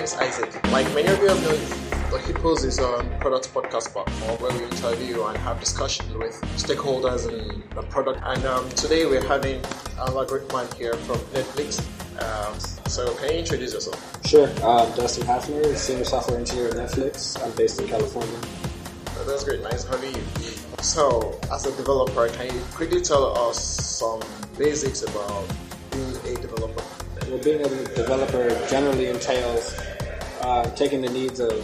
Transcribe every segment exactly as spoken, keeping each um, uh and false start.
is Isaac. Like many of you have known, the Hippos is a product podcast platform where we interview and have discussions with stakeholders in the product. And um, today we're having another great man here from Netflix. Um, so can you introduce yourself? Sure. Uh, Dustin Hafner, Senior Software Engineer at Netflix. I'm based in California. Oh, that's great. Nice having you. So, as a developer, can you quickly tell us some basics about being a developer? Well, being a developer generally entails uh, taking the needs of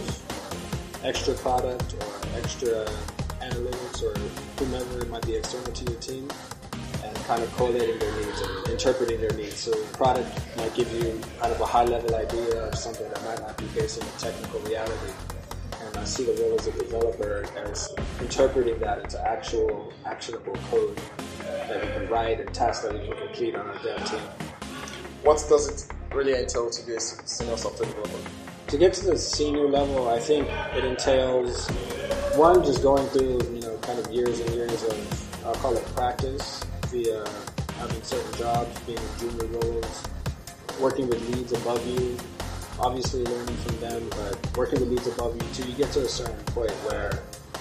extra product or extra analytics or whomever might be external to your team and kind of collating their needs and interpreting their needs. So the product might give you kind of a high-level idea of something that might not be based on a technical reality. And I see the role as a developer as interpreting that into actual actionable code that we can write and tasks that we can complete on our dev team. What does it really entail to be a senior software developer? To get to the senior level, I think it entails, one, just going through, you know, kind of years and years of, I'll call it practice, via having certain jobs, being in junior roles, working with leads above you, obviously learning from them, but working with leads above you too. You get to a certain point where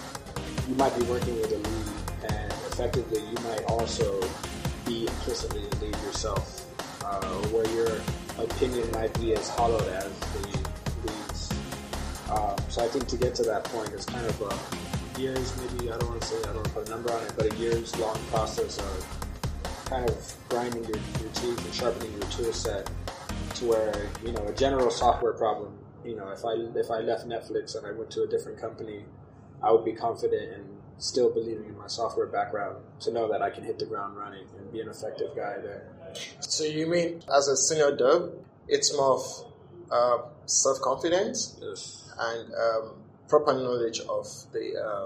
you might be working with a lead, and effectively you might also be implicitly a lead yourself. Uh, where your opinion might be as hollowed as the leads. Um, so I think to get to that point is kind of a years, maybe, I don't want to say, I don't want to put a number on it, but a years long process of kind of grinding your, your teeth and sharpening your tool set to where, you know, a general software problem, you know, if I, if I left Netflix and I went to a different company, I would be confident and still believing in my software background to know that I can hit the ground running and be an effective guy there. So you mean as a senior dev, it's more of uh, self-confidence yes. and um, proper knowledge of the um,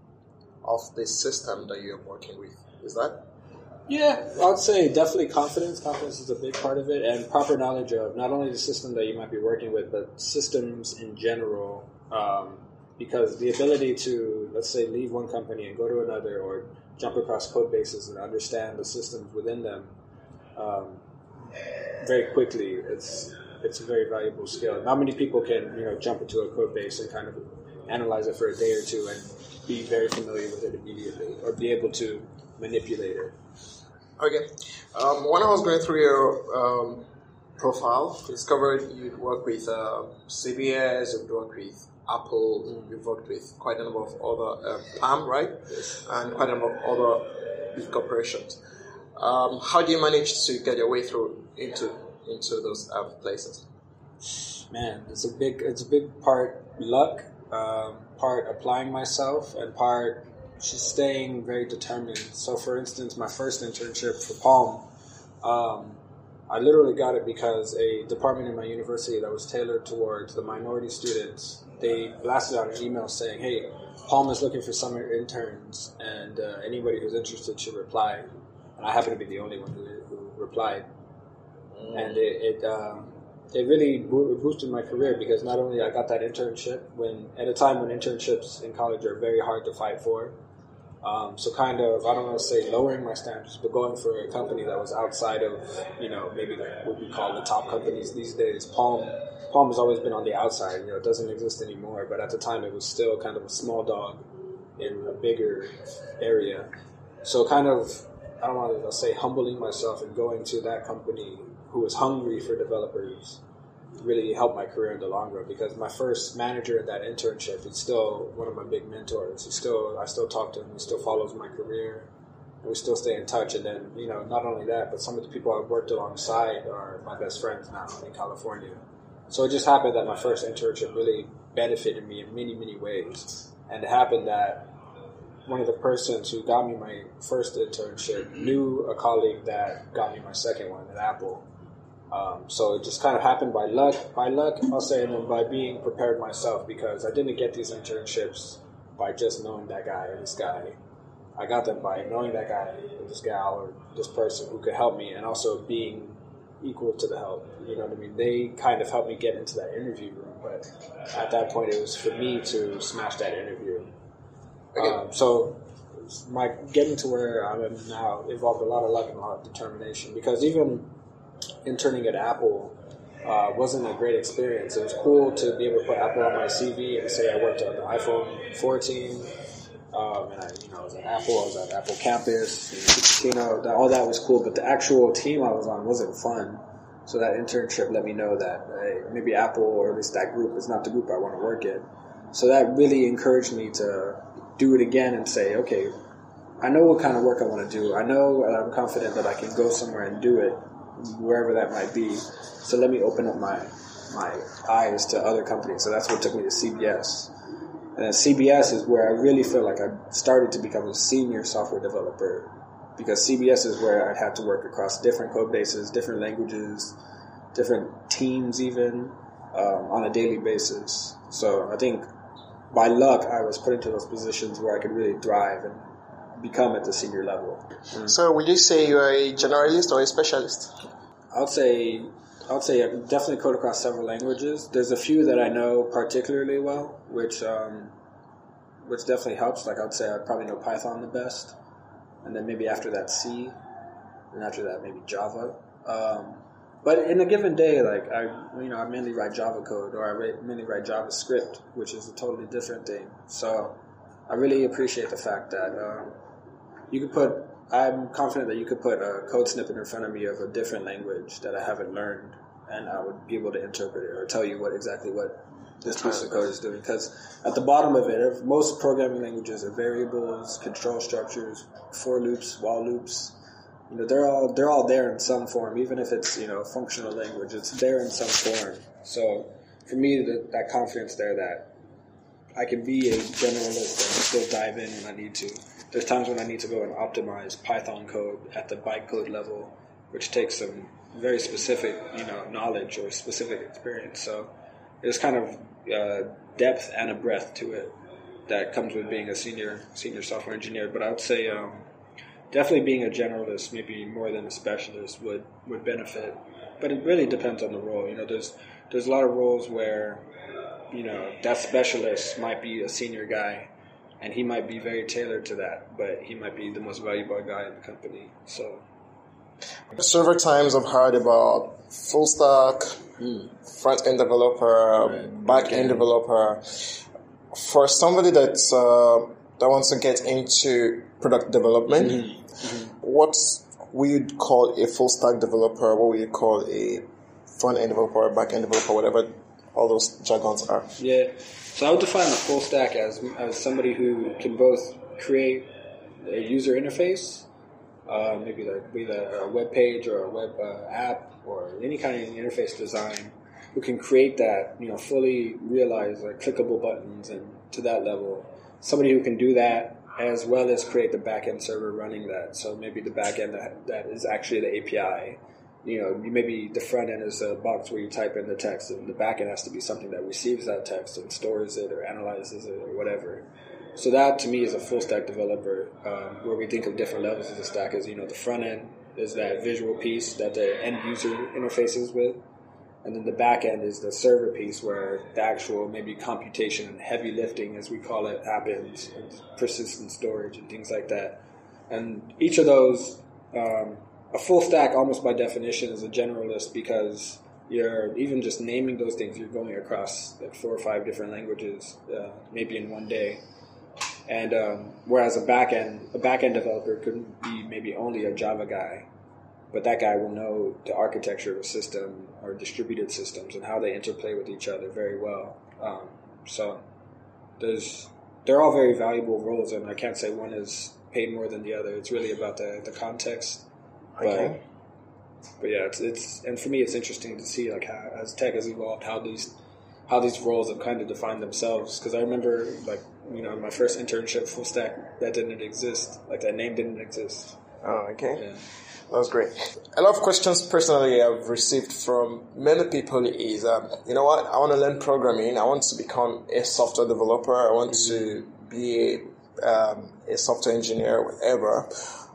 of the system that you're working with. Is that? Yeah, I'd say definitely confidence. Confidence is a big part of it, and proper knowledge of not only the system that you might be working with, but systems in general. Um, because the ability to, let's say, leave one company and go to another, or jump across code bases and understand the systems within them um, very quickly, it's it's a very valuable skill. Not many people can, you know, jump into a code base and kind of analyze it for a day or two and be very familiar with it immediately, or be able to manipulate it. Okay. Um, when I was going through your um, profile, I discovered you'd work with uh, C B S, you'd work with Apple, mm. you've worked with quite a number of other, uh, Palm, right? Yes. And quite a number of other big corporations. Um, how do you manage to get your way through into into those uh, places? Man, it's a big it's a big part luck, um, part applying myself, and part just staying very determined. So, for instance, my first internship for Palm, um, I literally got it because a department in my university that was tailored towards the minority students, they blasted out an email saying, "Hey, Palm is looking for summer interns, and uh, anybody who's interested should reply." And I happen to be the only one who, who replied. Mm. And it it, um, it really bo- boosted my career because not only I got that internship when at a time when internships in college are very hard to fight for. Um, so kind of, I don't want to say lowering my standards, but going for a company that was outside of, you know, maybe like what we call the top companies these days. Palm, Palm has always been on the outside. You know, it doesn't exist anymore. But at the time, it was still kind of a small dog in a bigger area. So kind of, I don't want to say humbling myself and going to that company who was hungry for developers really helped my career in the long run, because my first manager in that internship is still one of my big mentors. He still, I still talk to him. He still follows my career, and we still stay in touch. And then, you know, not only that, but some of the people I've worked alongside are my best friends now in California. So it just happened that my first internship really benefited me in many, many ways. And it happened that one of the persons who got me my first internship knew a colleague that got me my second one at Apple. Um, so it just kind of happened by luck, by luck, I'll say, and then by being prepared myself, because I didn't get these internships by just knowing that guy or this guy. I got them by knowing that guy or this gal or this person who could help me, and also being equal to the help. You know what I mean? They kind of helped me get into that interview room, but at that point it was for me to smash that interview. Okay. Um, so my getting to where I am now involved a lot of luck and a lot of determination, because even interning at Apple, uh, wasn't a great experience. It was cool to be able to put Apple on my C V and say I worked on the iPhone fourteen, um, and I, you know, I was at Apple, I was at Apple Campus, you know, that, all that was cool. But the actual team I was on wasn't fun. So that internship let me know that hey, maybe Apple, or at least that group, is not the group I want to work in. So that really encouraged me to do it again and say, okay, I know what kind of work I want to do. I know and I'm confident that I can go somewhere and do it, wherever that might be. So let me open up my my eyes to other companies. So that's what took me to C B S. And at C B S is where I really feel like I started to become a senior software developer, because C B S is where I'd have to work across different code bases, different languages, different teams even, um, on a daily basis. So I think by luck I was put into those positions where I could really thrive and become at the senior level. Mm. So would you say you're a generalist or a specialist? I would say I would say I can definitely code across several languages. There's a few that I know particularly well, which um, which definitely helps. Like I would say I probably know Python the best, and then maybe after that C, and after that maybe Java. Um, but in a given day, like I, you know, I mainly write Java code, or I mainly write JavaScript, which is a totally different thing. So I really appreciate the fact that um, you could put. I'm confident that you could put a code snippet in front of me of a different language that I haven't learned, and I would be able to interpret it or tell you what exactly what this piece of code is doing. Because at the bottom of it, most programming languages are variables, control structures, for loops, while loops. You know, they're all they're all there in some form, even if it's, you know, a functional language. It's there in some form. So for me, that, that confidence there that I can be a generalist and still dive in when I need to. There's times when I need to go and optimize Python code at the bytecode level, which takes some very specific, you know, knowledge or specific experience. So there's kind of uh, depth and a breadth to it that comes with being a senior senior software engineer. But I would say um, definitely being a generalist, maybe more than a specialist, would, would benefit. But it really depends on the role. You know, there's there's a lot of roles where, you know, that specialist might be a senior guy, and he might be very tailored to that, but he might be the most valuable guy in the company. So, several times I've heard about full stack, mm. front end developer, right. back end developer. For somebody that's uh, that wants to get into product development, mm-hmm. Mm-hmm. what would you call a full stack developer? What would you call a front end developer, back end developer, whatever all those jargons are? Yeah. So I would define a full stack as as somebody who can both create a user interface, uh, maybe like either a web page or a web uh, app or any kind of interface design, who can create that, you know, fully realize like clickable buttons and to that level. Somebody who can do that as well as create the backend server running that. So maybe the backend that that is actually the A P I. You know, maybe the front end is a box where you type in the text, and the back end has to be something that receives that text and stores it or analyzes it or whatever. So that, to me, is a full-stack developer, um, where we think of different levels of the stack as, you know, the front end is that visual piece that the end user interfaces with, and then the back end is the server piece where the actual maybe computation and heavy lifting, as we call it, happens, and persistent storage and things like that. And each of those... Um, A full stack, almost by definition, is a generalist, because you're even just naming those things, you're going across like four or five different languages, uh, maybe in one day. And um, whereas a backend, a backend developer could be maybe only a Java guy, but that guy will know the architecture of a system or distributed systems and how they interplay with each other very well. Um, so there's they're all very valuable roles, and I can't say one is paid more than the other. It's really about the the context. Okay. But, but yeah, it's it's and for me it's interesting to see like how, as tech has evolved, how these how these roles have kind of defined themselves. Because I remember, like, you know, my first internship, full stack, that didn't exist. Like, that name didn't exist. Oh, okay. Yeah. That was great. A lot of questions personally I've received from many people is, um, you know what, I want to learn programming. I want to become a software developer. I want mm-hmm. to be a, um, a software engineer, whatever.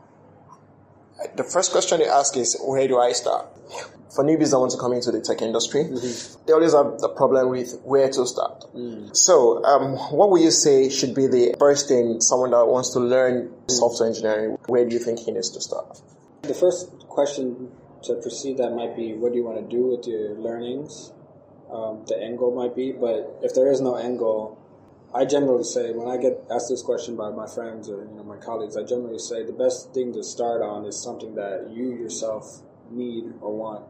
The first question they ask is, where do I start? For newbies that want to come into the tech industry, mm-hmm. they always have the problem with where to start. Mm. So, um, what would you say should be the first thing someone that wants to learn mm. software engineering, where do you think he needs to start? The first question to proceed, that might be, what do you want to do with your learnings? Um, the end goal might be, but if there is no end goal, I generally say, when I get asked this question by my friends or you know my colleagues, I generally say the best thing to start on is something that you yourself need or want,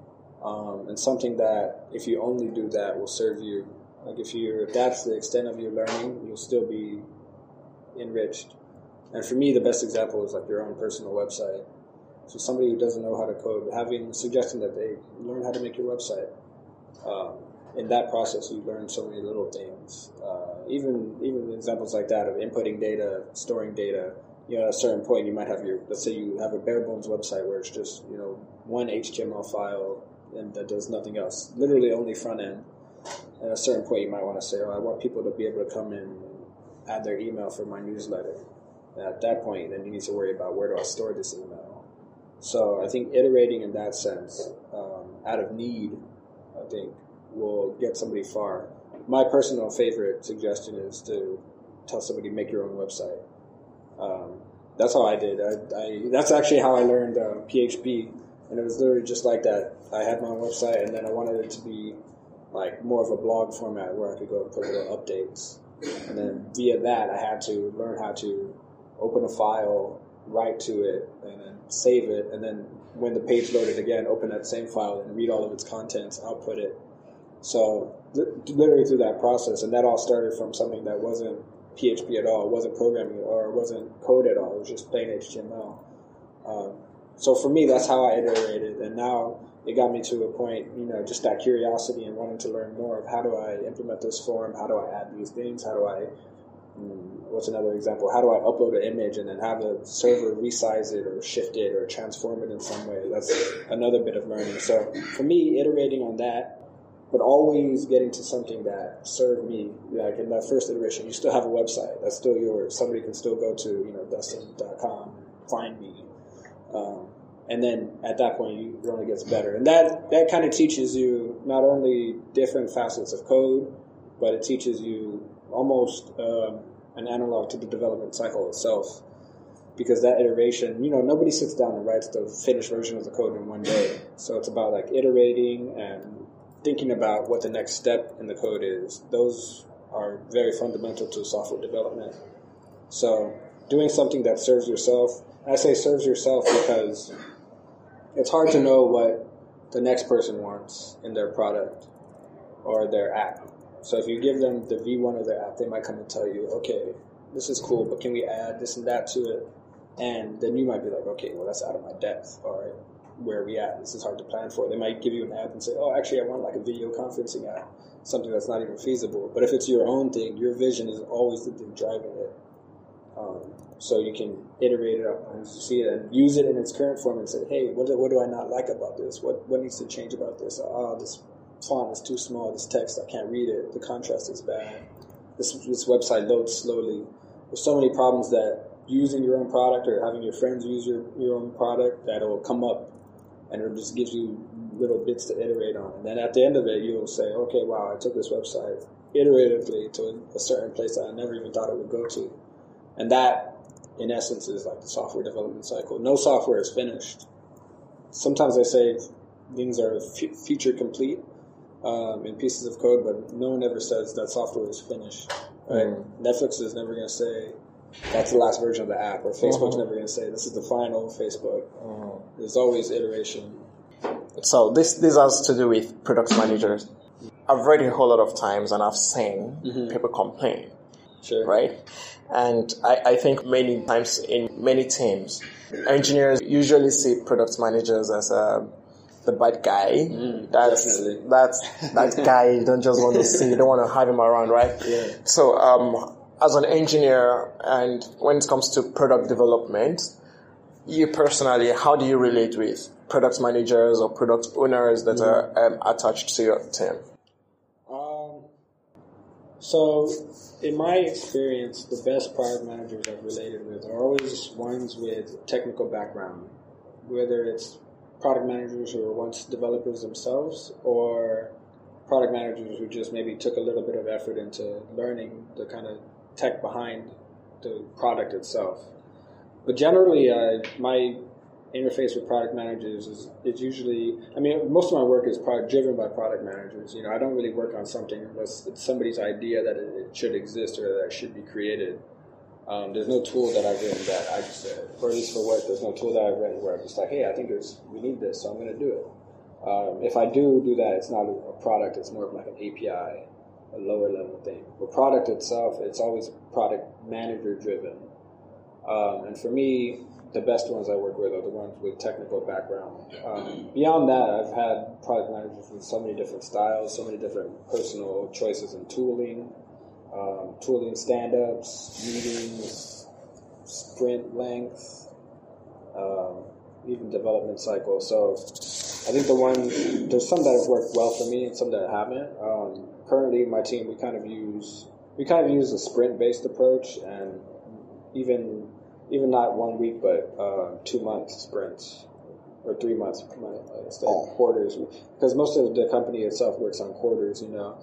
um, and something that if you only do that will serve you. Like if you if that's the extent of your learning, you'll still be enriched. And for me, the best example is like your own personal website. So somebody who doesn't know how to code, having suggesting that they learn how to make your website. Um, in that process, you learn so many little things. Uh, even even examples like that of inputting data, storing data. You know, at a certain point, you might have your, let's say you have a bare bones website where it's just, you know, one H T M L file and that does nothing else, literally only front end. And at a certain point, you might want to say, oh, I want people to be able to come in and add their email for my newsletter. And at that point, then you need to worry about where do I store this email. So I think iterating in that sense, um, out of need, I think, will get somebody far. My personal favorite suggestion is to tell somebody, make your own website. Um, that's how I did. I, I, that's actually how I learned uh, P H P, and it was literally just like that. I had my own website, and then I wanted it to be like more of a blog format where I could go and put little updates. And then via that, I had to learn how to open a file, write to it, and then save it, and then when the page loaded again, open that same file and read all of its contents, output it. So literally through that process, and that all started from something that wasn't P H P at all, it wasn't programming or it wasn't code at all, it was just plain H T M L. Um, so for me, that's how I iterated, and now it got me to a point, you know, just that curiosity and wanting to learn more of how do I implement this form, how do I add these things, how do I, um, what's another example, how do I upload an image and then have the server resize it or shift it or transform it in some way. That's another bit of learning. So for me, iterating on that, but always getting to something that served me. Like in that first iteration, you still have a website. That's still yours. Somebody can still go to, you know, Dustin dot com, find me. Um, and then at that point, you, it only gets better. And that, that kind of teaches you not only different facets of code, but it teaches you almost um, an analog to the development cycle itself. Because that iteration, you know, nobody sits down and writes the finished version of the code in one day. So it's about like iterating and thinking about what the next step in the code is. Those are very fundamental to software development. So doing something that serves yourself, I say serves yourself because it's hard to know what the next person wants in their product or their app. So if you give them the V one of their app, they might come and tell you, okay, this is cool, but can we add this and that to it? And then you might be like, okay, well, that's out of my depth. All right, where are we at? This is hard to plan for. They might give you an app and say, oh, actually, I want like a video conferencing app, something that's not even feasible. But if it's your own thing, your vision is always the thing driving it. Um, so you can iterate it up and see it and use it in its current form and say, hey, what do, what do I not like about this? What what needs to change about this? Oh, this font is too small. This text, I can't read it. The contrast is bad. This this website loads slowly. There's so many problems that using your own product or having your friends use your, your own product that will come up, and it just gives you little bits to iterate on. And then at the end of it, you'll say, okay, wow, I took this website iteratively to a certain place that I never even thought it would go to. And that, in essence, is like the software development cycle. No software is finished. Sometimes I say things are f- feature complete um, in pieces of code, but no one ever says that software is finished. Right? Mm. Netflix is never going to say that's the last version of the app, or Facebook's uh-huh. never going to say this is the final Facebook. Uh-huh. There's always iteration. So this this has to do with product managers. I've read it a whole lot of times, and I've seen mm-hmm. people complain. Sure. Right? And I, I think many times in many teams, engineers usually see product managers as a the bad guy. Mm, that's definitely. that's that guy you don't just want to see, you don't want to have him around, right? Yeah. So um as an engineer, and when it comes to product development, you personally, how do you relate with product managers or product owners that mm-hmm. are um, attached to your team? Um, so, in my experience, the best product managers I've related with are always ones with technical background, whether it's product managers who were once developers themselves or product managers who just maybe took a little bit of effort into learning the kind of tech behind the product itself. But generally, uh, my interface with product managers is it's usually, I mean, most of my work is product driven by product managers. You know, I don't really work on something unless it's somebody's idea that it, it should exist or that it should be created. Um, there's no tool that I've written that I just, uh, or at least for work, there's no tool that I've written where I'm just like, hey, I think there's we need this, so I'm going to do it. Um, if I do do that, it's not a product, it's more of like an A P I, a lower level thing. The product itself, it's always product manager driven. Um, and for me, the best ones I work with are the ones with technical background. Um, beyond that, I've had product managers with so many different styles, so many different personal choices in tooling, um, tooling stand-ups, meetings, sprint length, um, even development cycle. So I think the one, there's some that have worked well for me and some that haven't. Um, currently, my team, we kind of use, we kind of use a sprint-based approach, and even Even not one week, but uh, two month sprints or three months instead of quarters. Because most of the company itself works on quarters. You know,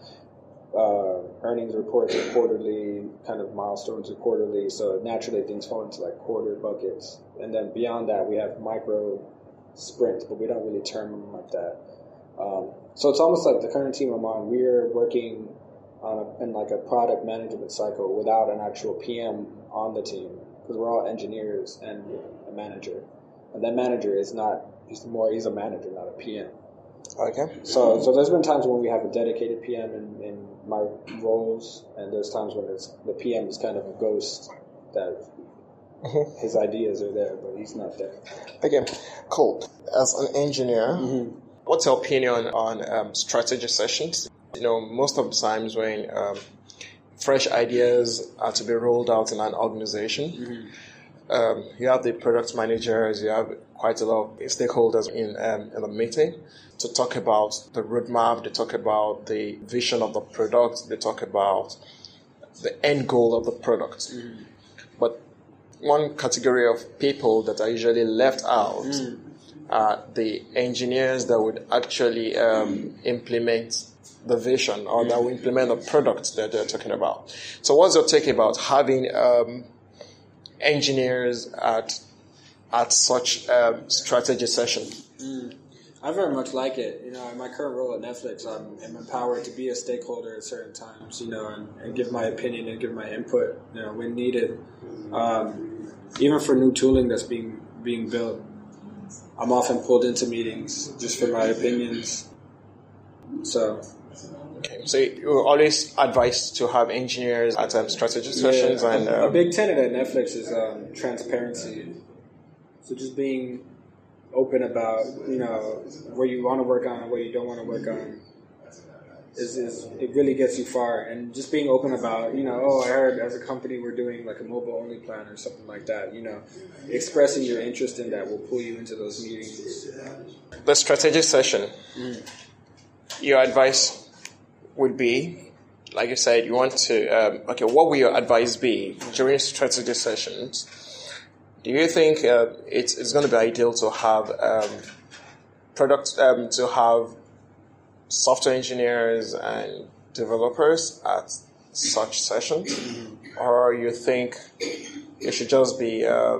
uh, earnings reports are quarterly, kind of milestones are quarterly. So naturally, things fall into like quarter buckets. And then beyond that, we have micro sprints, but we don't really term them like that. Um, so it's almost like the current team I'm on. We're working on a, in like a product management cycle without an actual P M on the team. Because we're all engineers and a manager. And that manager is not, he's more, he's a manager, not a P M. Okay. So so there's been times when we have a dedicated P M in, in my roles, and there's times when it's, the P M is kind of a ghost that mm-hmm. his ideas are there, but he's not there. Okay, cool. As an engineer, mm-hmm. what's your opinion on um, strategy sessions? You know, most of the times when um, fresh ideas are to be rolled out in an organization. Mm-hmm. Um, you have the product managers, you have quite a lot of stakeholders in um, in a meeting to talk about the roadmap, they talk about the vision of the product, they talk about the end goal of the product. Mm-hmm. But one category of people that are usually left out mm-hmm. are the engineers that would actually um, implement the vision or that will implement the product that they're talking about. So what's your take about having um, engineers at at such um, strategy session? Mm. I very much like it. You know, in my current role at Netflix, I'm, I'm empowered to be a stakeholder at certain times, you know, and, and give my opinion and give my input, you know, when needed. Um, even for new tooling that's being being built, I'm often pulled into meetings just for my opinions. So... Okay, so you always advise to have engineers at um, strategy sessions, yeah, and a, um, a big tenet at Netflix is um, transparency. So just being open about, you know, where you want to work on and where you don't want to work on is, is it really gets you far. And just being open about, you know, oh, I heard as a company we're doing like a mobile only plan or something like that. You know, expressing your interest in that will pull you into those meetings. The strategy session. Mm. Your advice would be, like you said, you want to, um, okay, what will your advice be during strategy sessions? Do you think uh, it's, it's going to be ideal to have um, product, um, to have software engineers and developers at such sessions? Mm-hmm. Or you think it should just be... Um,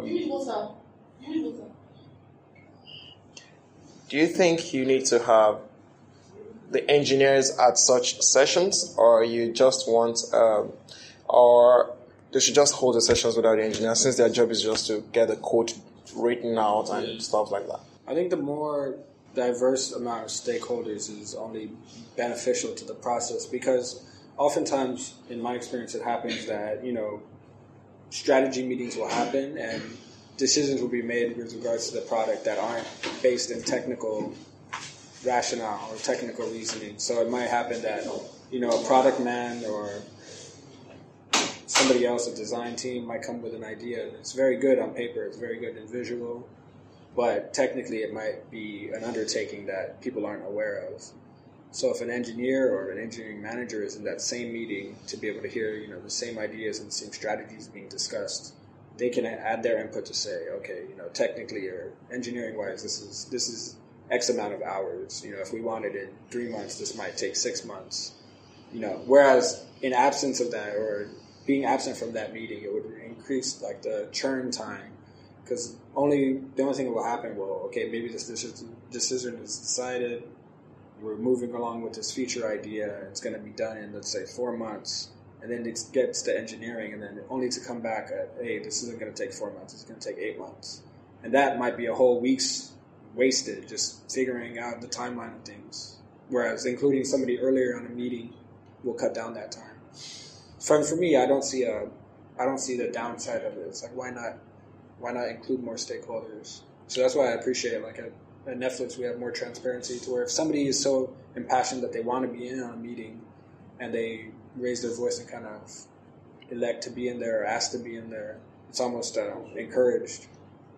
do you think you need to have the engineers at such sessions, or you just want, um, or they should just hold the sessions without the engineers, since their job is just to get the code written out and stuff like that? I think the more diverse amount of stakeholders is only beneficial to the process, because oftentimes, in my experience, it happens that, you know, strategy meetings will happen and decisions will be made with regards to the product that aren't based in technical rationale or technical reasoning. So it might happen that, you know, a product man or somebody else, a design team, might come with an idea that's very good on paper, it's very good in visual, but technically it might be an undertaking that people aren't aware of. So if an engineer or an engineering manager is in that same meeting to be able to hear, you know, the same ideas and the same strategies being discussed, they can add their input to say, okay, you know, technically or engineering-wise, this is this is X amount of hours. You know, if we wanted it in three months, this might take six months. You know, whereas in absence of that or being absent from that meeting, it would increase like the churn time because only the only thing that will happen, well, okay, maybe this decision, decision is decided, we're moving along with this feature idea, it's going to be done in, let's say, four months, and then it gets to engineering, and then only to come back at, hey, this isn't going to take four months, it's going to take eight months. And that might be a whole week's wasted just figuring out the timeline of things. Whereas including somebody earlier on a meeting will cut down that time. For, for me, I don't see a, I don't see the downside of it. It's like, why not, why not include more stakeholders? So that's why I appreciate, like at, at Netflix, we have more transparency to where if somebody is so impassioned that they want to be in on a meeting and they raise their voice and kind of elect to be in there or ask to be in there, it's almost uh, encouraged.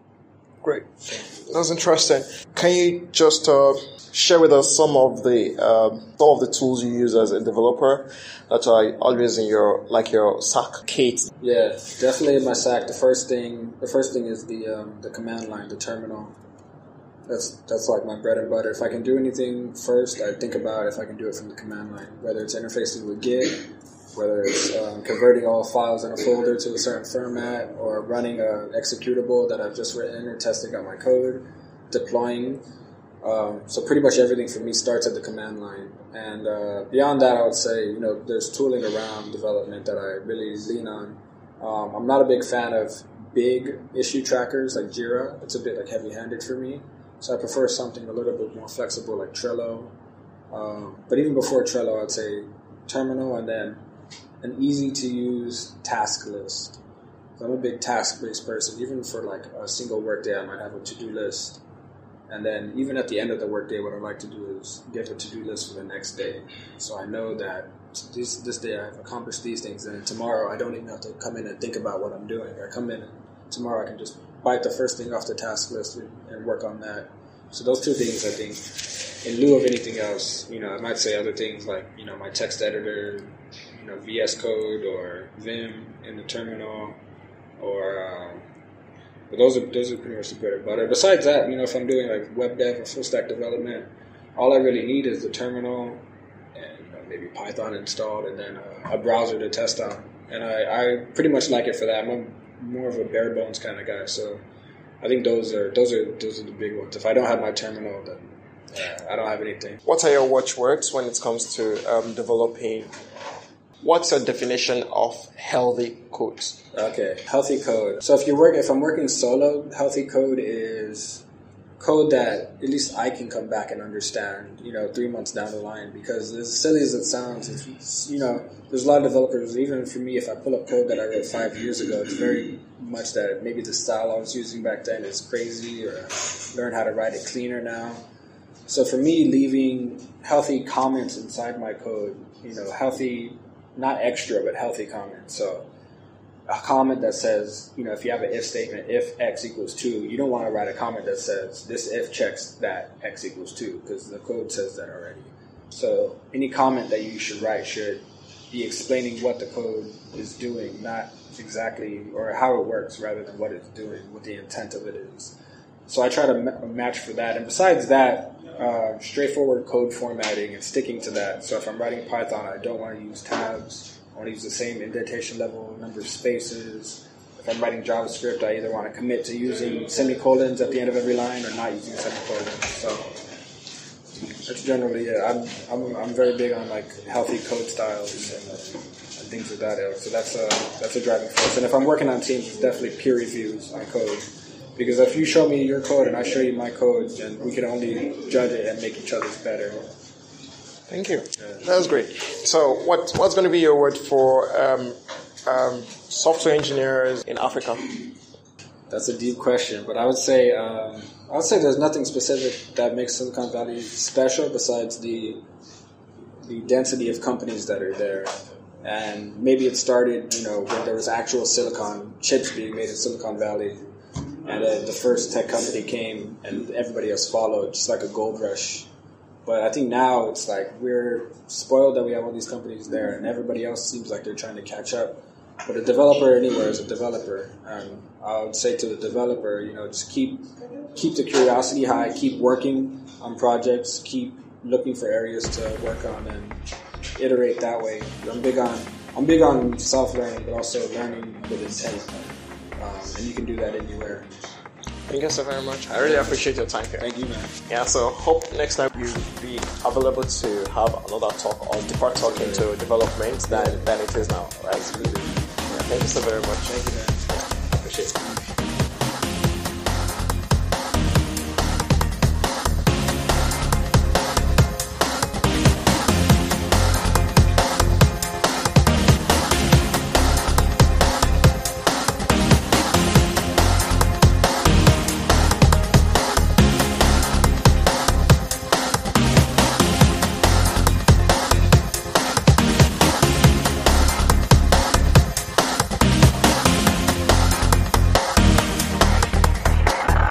Great. That's interesting. Can you just uh, share with us some of the um, some of the tools you use as a developer that are always in your like your S A C kit? Yeah, definitely in my S A C. The first thing, the first thing is the um, the command line, the terminal. That's that's like my bread and butter. If I can do anything first, I think about if I can do it from the command line, whether it's interfacing with Git, whether it's um, converting all files in a folder to a certain format, or running an executable that I've just written or testing out my code, deploying. Um, so pretty much everything for me starts at the command line. And uh, beyond that, I would say, you know, there's tooling around development that I really lean on. Um, I'm not a big fan of big issue trackers like Jira. It's a bit like heavy-handed for me. So I prefer something a little bit more flexible like Trello. Um, but even before Trello, I'd say Terminal and then an easy-to-use task list. So I'm a big task-based person. Even for like a single workday, I might have a to-do list. And then even at the end of the workday, what I like to do is get a to-do list for the next day. So I know that this, this day I've accomplished these things, and tomorrow I don't even have to come in and think about what I'm doing. I come in and tomorrow I can just bite the first thing off the task list and, and work on that. So those two things, I think, in lieu of anything else, you know, I might say other things like, you know, my text editor, you know, V S Code or Vim in the terminal, or um, but those are those are pretty much the bread and butter. Besides that, you know, if I'm doing like web dev or full stack development, all I really need is the terminal and you know, maybe Python installed, and then a, a browser to test on. And I, I pretty much like it for that. I'm a, more of a bare bones kind of guy, so I think those are those are those are the big ones. If I don't have my terminal, then uh, I don't have anything. What are your watchwords when it comes to um, developing? What's a definition of healthy code? Okay, healthy code. So if you work, if I'm working solo, healthy code is code that at least I can come back and understand, you know, three months down the line. Because as silly as it sounds, it's, you know, there's a lot of developers, even for me, if I pull up code that I wrote five years ago, it's very much that maybe the style I was using back then is crazy, or learn how to write it cleaner now. So for me, leaving healthy comments inside my code, you know, healthy, not extra, but healthy comments. So a comment that says, you know, if you have an if statement, if x equals two, you don't want to write a comment that says this if checks that x equals two, because the code says that already. So any comment that you should write should be explaining what the code is doing, not exactly, or how it works, rather than what it's doing, what the intent of it is. So I try to ma- match for that. And besides that, uh, straightforward code formatting and sticking to that. So if I'm writing Python, I don't want to use tabs. I want to use the same indentation level, number of spaces. If I'm writing JavaScript, I either want to commit to using semicolons at the end of every line or not using semicolons. So that's generally it. I'm I'm I'm very big on like healthy code styles and, uh, and things of that ilk. So that's a that's a driving force. And if I'm working on teams, it's definitely peer reviews on code. Because if you show me your code and I show you my code, then we can only judge it and make each other's better. Thank you. Yeah. That was great. So what what's going to be your word for um, um, software engineers in Africa? That's a deep question, but I would say um, I would say there's nothing specific that makes Silicon Valley special besides the the density of companies that are there. And maybe it started, you know, when there was actual silicon chips being made in Silicon Valley. And then the first tech company came and everybody else followed, just like a gold rush. But I think now it's like we're spoiled that we have all these companies there and everybody else seems like they're trying to catch up. But a developer anywhere is a developer. And I would say to the developer, you know, just keep keep the curiosity high, keep working on projects, keep looking for areas to work on and iterate that way. I'm big on I'm big on self-learning, but also learning with intent. Um, and you can do that anywhere. Thank you so very much. I really appreciate your time here. Thank you, man. Yeah, so hope next time you'll be available to have another talk or deeper talk into development than, than it is now. Right? Absolutely. Yeah, thank you so very much. Thank you, man. Appreciate it.